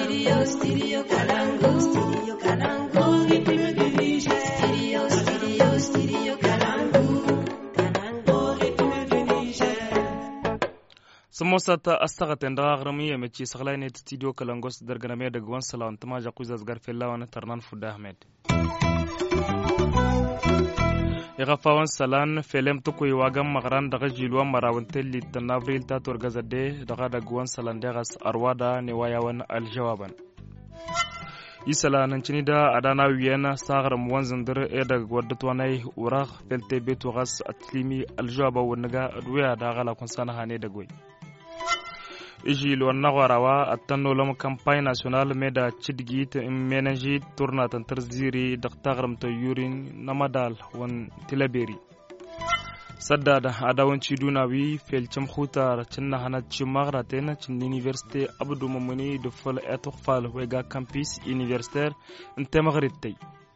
Studio Kalangu. Studio Kalangu. Studio Kalangu. سموسات استغتن داغرمية متشي سغلاينة ستوديو كالانغوس درغنامية دغوان سلاون تماجا قوزاز غارفي لاوانا ترنان فودا أحمد يغفاوان سلان فيلم تكوي واغم مغران دغا جيلوان مراون تلي تنافريل تاتور غزادي دغا دغوان سلان دغاس أروادا نواياوان الجوابان isala nan cini da adana wiyana sagar wanzan dir e daga wadda nai urag felte betu gas atlimi aljaba wonga duya da gala kun sana hane da goy ijil wanna warawa attanno lam campagne national meda cidgi te menaji tourna tan tarziri da tagram to yurin namadal won tilaberi saddada adawanci dunawi felcim khutar cinna hana cimagra tena cin université abdou mamani de fal etofal wega campus universitaire intemagritay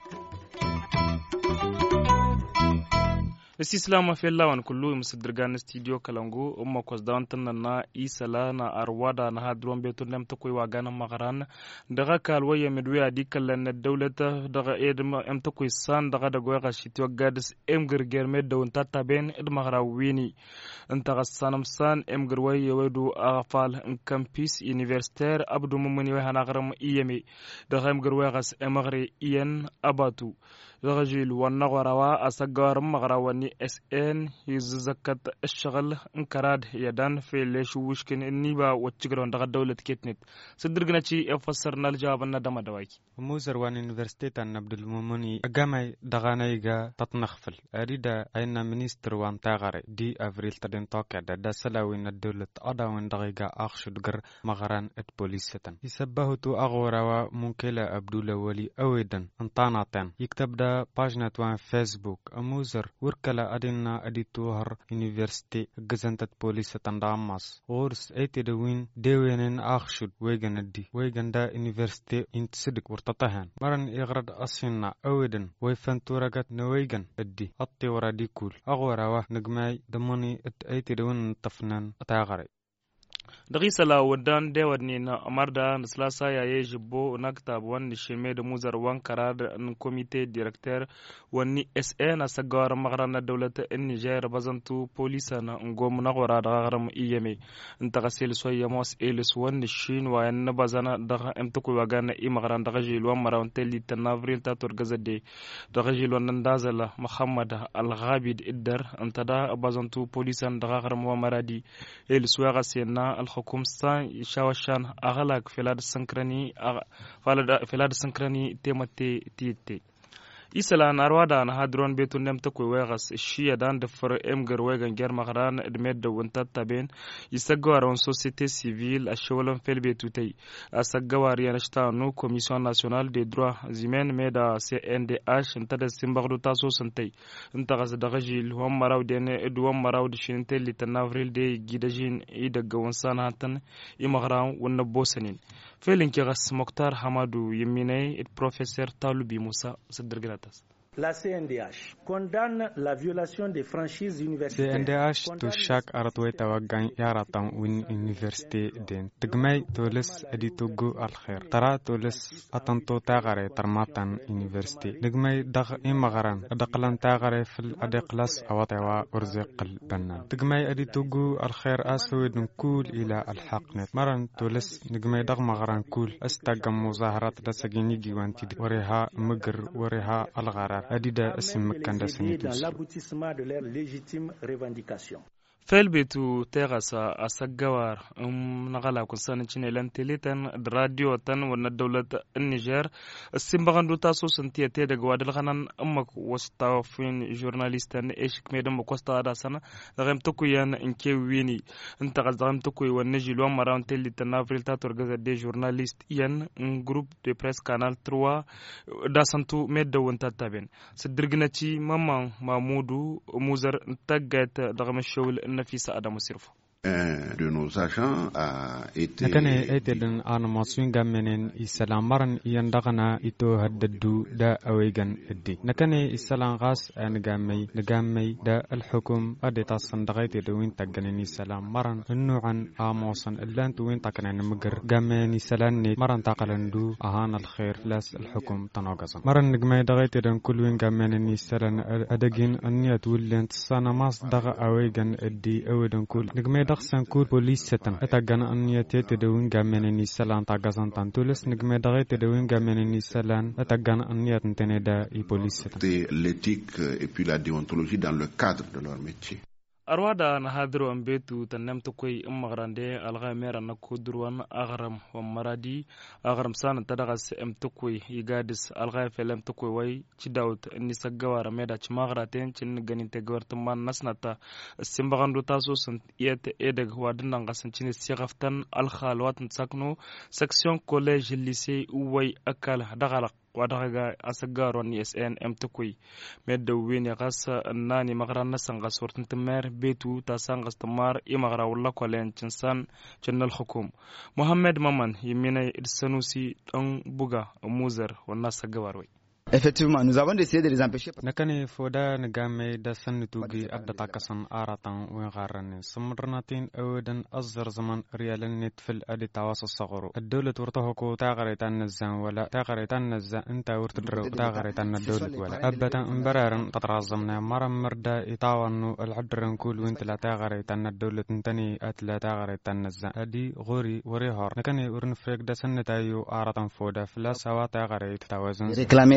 السلام في الله وان كله مصدرغان استوديو كالانغو ام كوزدان تننا إيسلا نا أروادا نها درون بيتو نم تكوي واغانا مغران دغا كالوية مدوية دي كالان الدولة دغا إدم ام تكوي سان دغا دغوي غاشيتو غادس ام غرغير ميدو انتا تابين إدم غراويني انتا غسانم سان ام غروي يويدو أغفال ان كامبيس يونيفرسيتير أبدو ممني ويهانا غرم إيامي دغا ام غروي غاس ام غري إيان أباتو رجل والنغراوا أسجار مغراواني SN يزكت الشغل انكراد يدان في ليش وشكن النيبا وتجرون دغ دولة كيتنت صدرنا شيء يفسرنا الجواب ندم دوايك موزر وان يونيفرسيتي عبد المؤمن جامعة دغانيغا تتنخفل أريدا أين منيستر وان تاغري دي أفريل تدين توكا دا سلاوين الدولة أداوين دغيغا أخشد غر مغران ات بوليستن يسبه تو أغورا منكلا أبدولا ولي أويدن انطاناتين يكتب دا باجنة وان فيسبوك أموزر وركلا أدينا أديتوهر يونيفرسيتي غزنتت بوليستن داماس غورس ايتي دوين ديوينين أخشد ويغن الدي ويغن دا يونيفرسيتي انت صدق ورتطهن مرن يغرد أصينا أويدن ويفنتورغت نويغن الدي أطي ورا دي كول أغورا نجماي دموني ايتي دوين طفنان أتاغري دقيسة لا ودان دي ودنينا أمردا نسلاسا يا جبو نكتب وان شميد موزر وان كراد ان كوميتي ديركتور واني SN سجار مغرنا دولة النيجر بزنتو بوليسانا نقوم نغورا دغرم إيامي انتغسيل سوية موس إيلس وان الشين وان بزنا دغ امتكو وغانا إي مغران دغجيل وان مراون تلي تنافريل تاتور غزدي دغجيل وان ندازل محمد الغابد إدر انتدا بزنتو بوليسان دغرم ومرادي إيلس وغسينا الحكومة شاوشان أغلق فلاد سنكراني تيمتي إسلا ناروادا نهادرون بيتو نمتكو ويغس الشيء دان دفر امغر ويغن جير مغران ادميد وانتات تابين يساقوارون سوسيتي سيفيل الشولن في البيتو تي أساقواريان اشتانو كوميسيون ناسيونال دي دروا زيمين ميدا CNDH انتاد سيمبغدو تاسو سنتي انتغز دغجيل وهم مراو ديني ادوام مراو دشينتي اللي تنافريل دي جيداجين ايدا قوانسان هاتن امغران ونبو سنين فيلين كيغس مختار حمادو يميني البروفيسور طالبي موسى صدر La CNDH condamne la violation des franchises universitaires. CNDH to shak aratwe tawagan yaratan win university den tigmay toles editugu al khair tara toles atanto tagare tarmatan university tigmay dag imagaran adaqlan tagare fil adaqlas awatawa urziqal bannan tigmay editugu al khair aswid kul ila al haqnet maran toles tigmay dag magaran kul astagam muzaharat da sagini giwanti wariha magr wariha al ghara أديدا اسم مكان دسنيتوس. فالبيتو تغسا أسجوار نغلا كنسان تشينيلان تليتن راديو تن ون الدولة النيجر السيمبغان دو تاسو سنتي تيدا غواد الغنان أمك وستافين جورناليستان إيش كميدم وكوستا داسنا غيم تكويان إنكي ويني أنت غيم تكوي ونجي لوم مراون تلي تنافريل تاتور غزا دي جورناليست إيان جروب دي بريس كانال 3 داسنتو ميدا وانتاتابين سدرغناتي ماما مامودو موزر انتاقات دغم الشغل النفيسة آدم وسيرفو de nos agents a été nakane aiteden ana masuin gamenen isalam maran yandagana ito haddadu da awaygan eddi nakane isalan gas an gamay da alhukum adita sandaqayti de win taganani salam maran nu'an amosan illan tu win takana magar gamani salanni maran taqalandu ahana alkhair las alhukum tanaqasan maran nigmay daqayti dan kul win gamani salan adagin anniyat wullan sana mas daga awaygan eddi awadan kul nigmay daqsan kul police setan atagana anniyat tedewin gamani salan tagasan tantules nigmay daqayti dewin gamani salan atagana anniyat teneda I police setan l'éthique et puis la déontologie dans le cadre de leur métier. arwada na hadro ambetu tanem to koy magrande alga mera na kudruan agram wa maradi agram san tadagas em to koy igadis alga felem to koy way ci dawt ni sagawara meda ci magraten ci ganin te gouvernement nasnata simbagandu taso san yete edeg wadna ngasan ci sigaftan alkhalwat sakno section collège lycée way akal dagala wadaga asagaron SN M2 medda wini qasa nani magran sanga sortin mer betu ta sanga stamar imagra wala kolen cinsan cannal hukum Mohamed Maman yimina idsanusi dan buga muzar wana sagawarway. Effectivement, nous avons essayé de les empêcher. nakane foda nagame da sanitugi adda takasan aratan وغارن سمرناتين أودن أصدر زمان ريال نتفل أدي تواصل صغرو الدولة ورتهكو تاغريتان نزان ولا تاغريتان نزان انت ورتدرو تاغريتان الدولة ولا أبدا انبرارن تترازمنا مرم مردا يتاوانو العدرن كل وانت لا تاغريتان الدولة انتني أتلا تاغريتان نزان أدي غوري وريهار نكني ورنفريق دا سنتايو آرatan فودا فلا سوا تاغريت توازن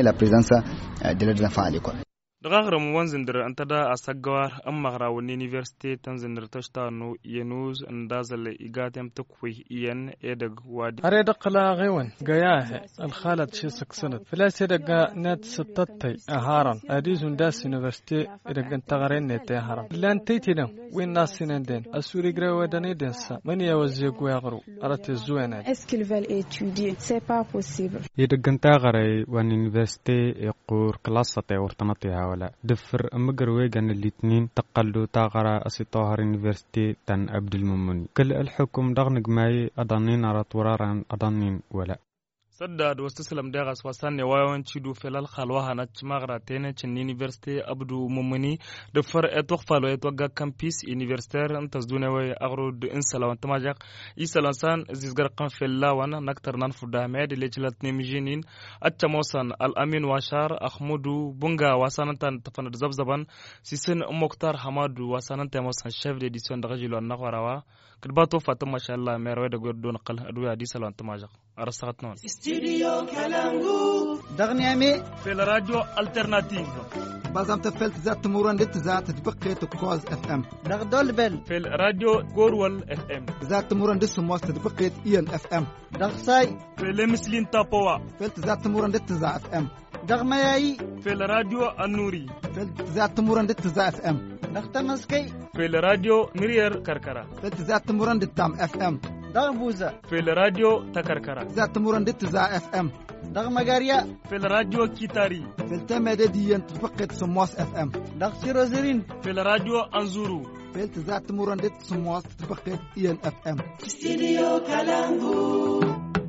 de leurs enfants à l'école. دغاغرم وانزندر انتدا اسغوار امغرا ونيفرسيتي تنزندر تشتانو ينوز اندازل ايغاتم تكوي ين ادغ واد اريد قلا غيون غياه الخالد شي سكسنت فلاسي دغ نت ستتي اهارن اديز انداس يونيفرسيتي ادغ تغرين نت اهارن لان تيتينا وين ناسينندن اسوري غرا وداني دنسا من يوزي غويغرو ارت زوينا اسكيل فال étudier c'est pas possible يدغ تغري ونيفرسيتي يقور كلاسته ورتنتي ولا دفر مجر ويجن الاثنين تقلدوا تاغرا أسيطاهر يونيفرسيتي تن عبد الممني كل الحكم دغنق ماي أضنين على طوراران أضنين ولا سداد واستسلم داغس وسان وايون تشدو فلال خلوها نتشمغرا تينا تشن يونيفرسيتي عبدو ممني دفر اتوخفالو اتوغا كامبيس يونيفرسيتير انتزدونا وي اغرو دو انسلا وانتماجاق يسلانسان زيزغرقان فلاوانا نكتر ننفو داميد ليجلات نيمجينين اتشموسان الامين واشار اخمدو بونغا واسانتان تفند زبزبان سيسن مختار حمادو واسانتان موسان شيف ديديسيون دغجلو النغوراوا كدباتو فاطمه ما شاء الله ميروي دغور دون قل ادويا دي سلام تماجاق ارسغتنون Studio Kalangu. دغنيامي في الراديو الترناتيف بازم تفلت ذات مرون دت ذات تبقي تكوز اف ام دغدول بل في الراديو غورول اف ام ذات مرون دت سموس تبقي ان اف ام دغساي في لمسلين تابوا فلت ذات مرون دت ذا اف ام دغمياي في الراديو النوري فلت ذات مرون دت ذا اف ام دغتمسكي في الراديو مرير كركرة فلت ذات مرون دت تام اف ام دغبوزا في الراديو تكركرة ذات مرون دت ذا اف ام دغمغاريا في الراديو كيتاري فلت مددي تبقي سموس اف ام دغسيروزرين في الراديو انزورو فلت ذات مرون دت سموس تبقي ان اف ام Studio Kalangu.